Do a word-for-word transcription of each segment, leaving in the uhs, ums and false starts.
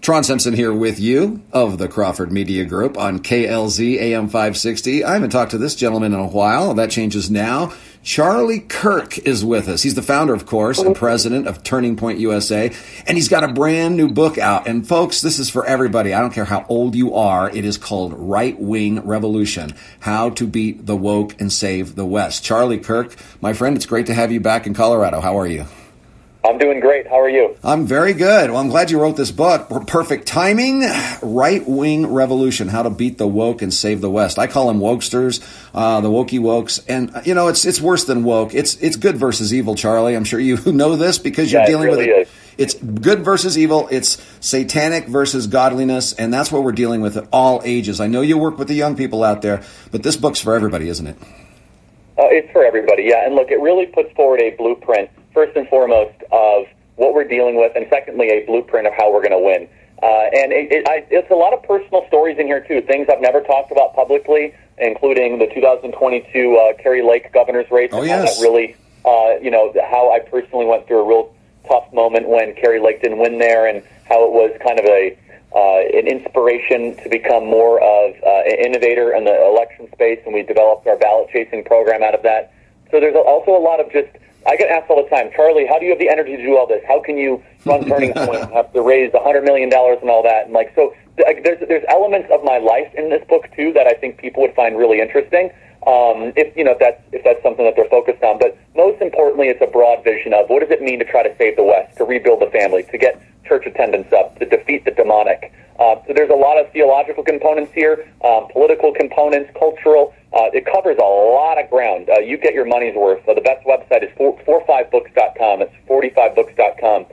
Tron Simpson here with you of the Crawford Media Group on K L Z A M five sixty. I haven't talked to this gentleman in a while. That changes now. Charlie Kirk is with us. He's the founder, of course, and president of Turning Point U S A, and he's got a brand new book out. And folks, this is for everybody. I don't care how old you are. It is called Right Wing Revolution: How to Beat the Woke and Save the West. Charlie Kirk, my friend, it's great to have you back in Colorado. How are you? I'm doing great. How are you? I'm very good. Well, I'm glad you wrote this book. Perfect timing. Right-Wing Revolution: How to Beat the Woke and Save the West. I call them wokesters, uh, the wokey wokes. And, you know, it's it's worse than woke. It's it's good versus evil, Charlie. I'm sure you know this because you're yeah, dealing it really with it. Is. It's good versus evil. It's satanic versus godliness. And that's what we're dealing with at all ages. I know you work with the young people out there, but this book's for everybody, isn't it? Uh, it's for everybody, yeah. And look, it really puts forward a blueprint, first and foremost, of what we're dealing with, and secondly, a blueprint of how we're going to win. Uh, and it, it, I, it's a lot of personal stories in here, too, things I've never talked about publicly, including the two thousand twenty-two uh, Kari Lake governor's race. Oh, and yes. How that really, uh, you know, how I personally went through a real tough moment when Kari Lake didn't win there, and how it was kind of a uh, an inspiration to become more of uh, an innovator in the election space, and we developed our ballot chasing program out of that. So there's also a lot of just, I get asked all the time, Charlie, how do you have the energy to do all this? How can you run Turning Point and have to raise one hundred million dollars and all that? And like, so there's there's elements of my life in this book too that I think people would find really interesting. Um, if you know if that's if that's something that they're focused on. But most importantly, it's a broad vision of what does it mean to try to save the West, to rebuild the family, to get church attendance up, to defeat the demonic. Uh, so there's a lot of theological components here, um, political components, cultural. Uh, it covers a lot of ground. Uh, you get your money's worth. So the best website is forty-five books dot com. It's forty-five books dot com.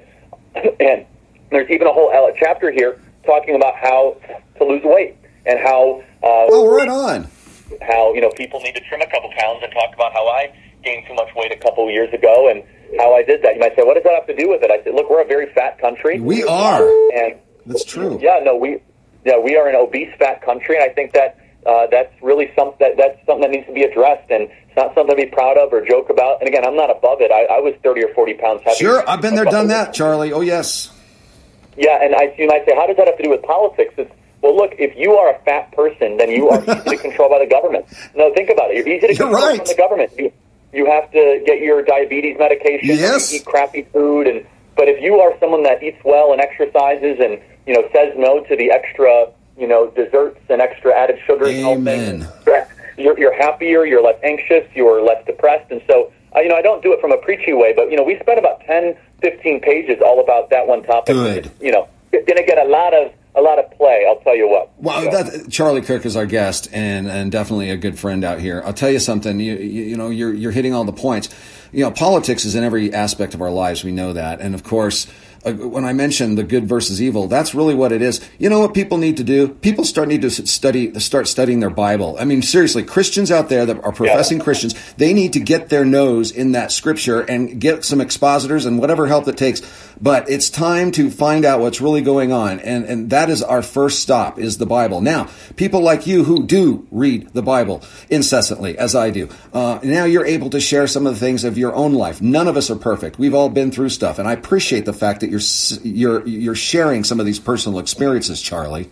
And there's even a whole chapter here talking about how to lose weight and how... Uh, oh, right on. How, you know, people need to trim a couple pounds, and talk about how I gained too much weight a couple of years ago and how I did that. You might say, what does that have to do with it? I said, look, we're a very fat country. We are. And that's true. Yeah, no, we yeah, we are an obese, fat country, and I think that uh, that's really something that, that's something that needs to be addressed, and it's not something to be proud of or joke about. And again, I'm not above it. I, I was thirty or forty pounds heavier. Sure, I've been there, done that, Charlie. Oh, yes. Yeah, and I, you might say, how does that have to do with politics? It's, well, look, if you are a fat person, then you are easy to control by the government. No, think about it. You're easy to You're control right. from the government. You, you have to get your diabetes medication. Yes. You eat crappy food. And but if you are someone that eats well and exercises and, you know, says no to the extra, you know, desserts and extra added sugars Amen. and all things, you're, you're happier, you're less anxious, you're less depressed. And so, uh, you know, I don't do it from a preachy way, but, you know, we spent about ten, fifteen pages all about that one topic. Good. You know, going to get a lot of a lot of play, I'll tell you what. Well, that, Charlie Kirk is our guest, and, and definitely a good friend out here. I'll tell you something. You, you, you know, you're you're hitting all the points. You know, politics is in every aspect of our lives. We know that, and of course, uh, when I mentioned the good versus evil, that's really what it is. You know what people need to do? People start need to study, start studying their Bible. I mean, seriously, Christians out there that are professing yeah. Christians, they need to get their nose in that scripture and get some expositors and whatever help it takes. But it's time to find out what's really going on, and and that is our first stop, is the Bible. Now, people like you who do read the Bible incessantly, as I do, uh, now you're able to share some of the things of your own life. None of us are perfect. We've all been through stuff, and I appreciate the fact that you're you're you're sharing some of these personal experiences, Charlie.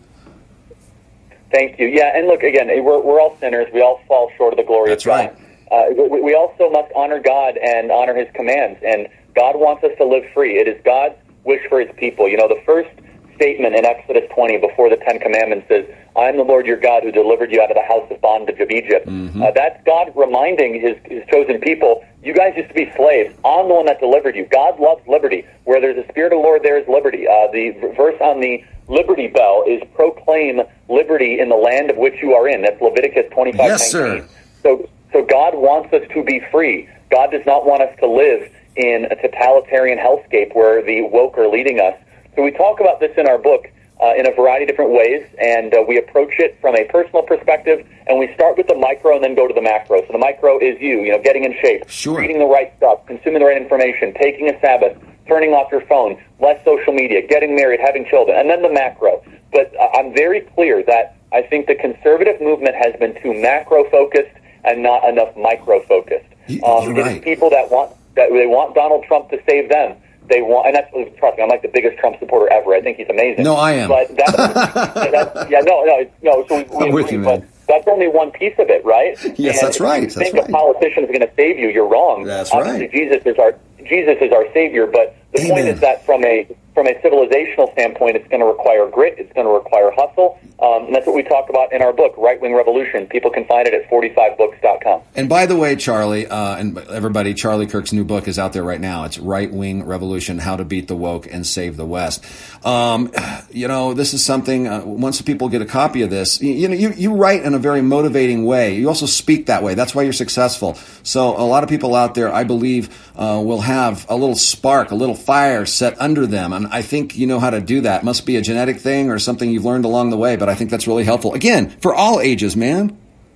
Thank you. Yeah, and look, again, we're we're all sinners. We all fall short of the glory That's of God. right. Uh, we, we also must honor God and honor His commands, and God wants us to live free. It is God's wish for His people. You know, the first statement in Exodus twenty before the Ten Commandments is, I am the Lord your God who delivered you out of the house of bondage of Egypt. Mm-hmm. Uh, that's God reminding his, his chosen people, you guys used to be slaves. I'm the one that delivered you. God loves liberty. Where there's a spirit of the Lord, there is liberty. Uh, the verse on the Liberty Bell is proclaim liberty in the land of which you are in. That's Leviticus twenty-five nineteen. Yes, sir. So, so God wants us to be free. God does not want us to live in a totalitarian hellscape where the woke are leading us. So we talk about this in our book uh, in a variety of different ways, and uh, we approach it from a personal perspective, and we start with the micro and then go to the macro. So the micro is you, you know, getting in shape, sure. eating the right stuff, consuming the right information, taking a Sabbath, turning off your phone, less social media, getting married, having children, and then the macro. But uh, I'm very clear that I think the conservative movement has been too macro-focused and not enough micro-focused. You, um, you're it's right. people that want that they want Donald Trump to save them. They want, and that's, trust me, I'm like the biggest Trump supporter ever. I think he's amazing. No, I am. But that's, that's yeah, no, no, no. So we, we I'm with agree, you, but man. that's only one piece of it, right? Yes, and that's right. If you That's think right. a politician is going to save you, you're wrong. That's Obviously, right. Jesus is our Jesus is our savior. But the Amen. point is that from a from a civilizational standpoint, it's going to require grit. It's going to require hustle. Um, and that's what we talk about in our book, Right Wing Revolution. People can find it at forty-five books dot com. And by the way, Charlie, uh, and everybody, Charlie Kirk's new book is out there right now. It's Right Wing Revolution, How to Beat the Woke and Save the West. Um, you know, this is something, uh, once people get a copy of this, you, you know, you, you write in a very motivating way. You also speak that way. That's why you're successful. So a lot of people out there, I believe, uh, will have a little spark, a little fire set under them. And I think you know how to do that. It must be a genetic thing or something you've learned along the way, but I think that's really helpful. Again, for all ages, man.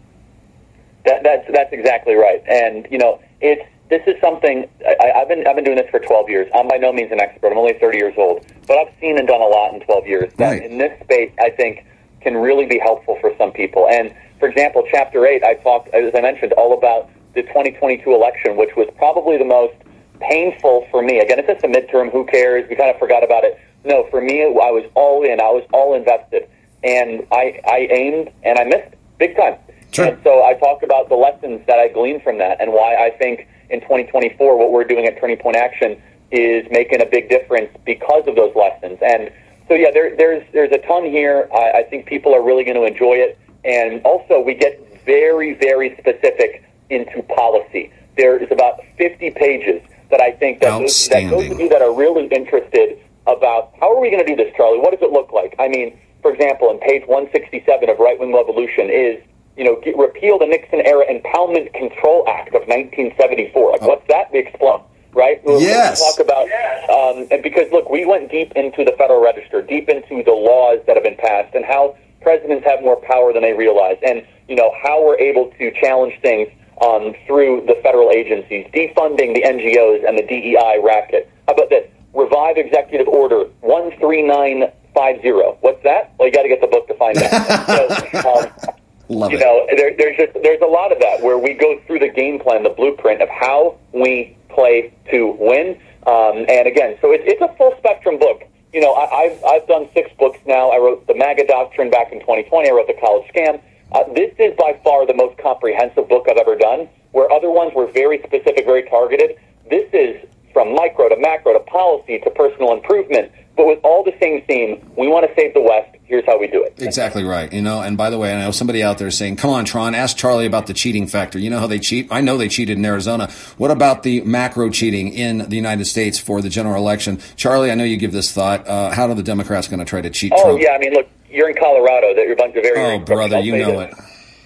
That, that's that's exactly right. And you know, it's this is something I, I've been I've been doing this for twelve years. I'm by no means an expert. I'm only thirty years old, but I've seen and done a lot in twelve years. That Right. in this space, I think can really be helpful for some people. And for example, chapter eight, I talked, as I mentioned, all about the twenty twenty-two election, which was probably the most painful for me. Again, it's just a midterm. Who cares? We kind of forgot about it. No, for me, I was all in. I was all invested, and I I aimed and I missed big time. Sure. And so I talk about the lessons that I gleaned from that and why I think in twenty twenty-four what we're doing at Turning Point Action is making a big difference because of those lessons. And so, yeah, there, there's there's a ton here. I, I think people are really going to enjoy it. And also we get very, very specific into policy. There is about fifty pages that I think that those, that those of you that are really interested about how are we going to do this, Charlie? What does it look like? I mean, for example, on page one sixty-seven of Right Wing Revolution is, you know, get, repeal the Nixon-era Impoundment Control Act of nineteen seventy-four. Like, oh. What's that? We explain, right? Yes. We talk about, um, and because, look, we went deep into the Federal Register, deep into the laws that have been passed, and how presidents have more power than they realize, and, you know, how we're able to challenge things um, through the federal agencies, defunding the N G Os and the D E I racket. How about this? Revive Executive Order one three nine five zero. What's that? Well, you got to get the book to find out. so, um, Love you it. know, there, there's just there's a lot of that where we go through the game plan, the blueprint of how we play to win. Um, and again, so it's it's a full spectrum book. You know, I, I've I've done six books now. I wrote the MAGA Doctrine back in twenty twenty. I wrote the College Scam. Uh, this is by far the most comprehensive book I've ever done. Where other ones were very specific, very targeted. This is from micro to macro to policy to personal improvement, but with all the same theme. We want to save the West. Here's how we do it. Exactly right. You know, and by the way, I know somebody out there saying, come on, Tron, ask Charlie about the cheating factor. You know how they cheat? I know they cheated in Arizona. What about the macro cheating in the United States for the general election? Charlie, I know you give this thought. Uh, how are the Democrats going to try to cheat Oh, Trump? yeah. I mean, look, you're in Colorado. That you're a bunch of very, Oh, very brother, you know it.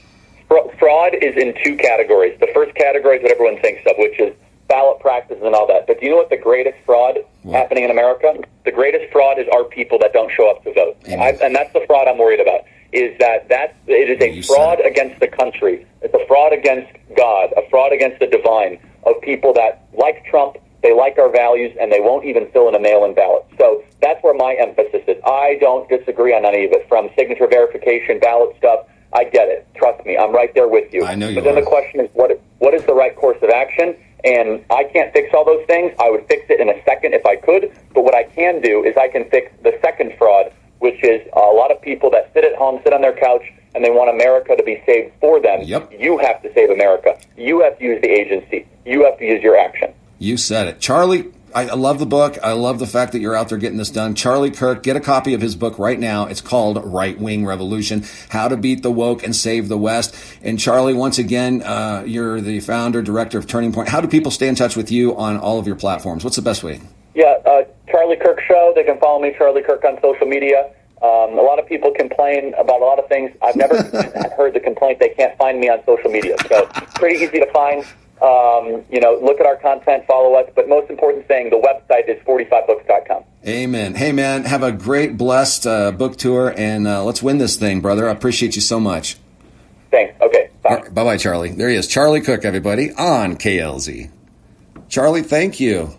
Fraud is in two categories. The first category is what everyone thinks of, which is ballot practices and all that. But do you know what the greatest fraud what? happening in America? The greatest fraud is our people that don't show up to vote. I, and that's the fraud I'm worried about, is that that's, it is a you fraud against the country. It's a fraud against God, a fraud against the divine, of people that like Trump, they like our values, and they won't even fill in a mail-in ballot. So that's where my emphasis is. I don't disagree on any of it, from signature verification, ballot stuff. I get it. Trust me. I'm right there with you. I know you But then are. the question is, what what is the right course of action? And I can't fix all those things. I would fix it in a second if I could. But what I can do is I can fix the second fraud, which is a lot of people that sit at home, sit on their couch, and they want America to be saved for them. Yep. You have to save America. You have to use the agency. You have to use your action. You said it. Charlie, I love the book. I love the fact that you're out there getting this done. Charlie Kirk, get a copy of his book right now. It's called Right Wing Revolution, How to Beat the Woke and Save the West. And Charlie, once again, uh, you're the founder, director of Turning Point. How do people stay in touch with you on all of your platforms? What's the best way? Yeah, uh, Charlie Kirk Show. They can follow me, Charlie Kirk, on social media. Um, a lot of people complain about a lot of things. I've never heard the complaint they can't find me on social media. So pretty easy to find. Um, you know, look at our content, follow us. But most important thing, the website is forty-five books dot com. Amen. Hey, man, have a great, blessed uh, book tour, and uh, let's win this thing, brother. I appreciate you so much. Thanks. Okay, bye. Right, bye-bye, Charlie. There he is, Charlie Kirk, everybody, on K L Z. Charlie, thank you.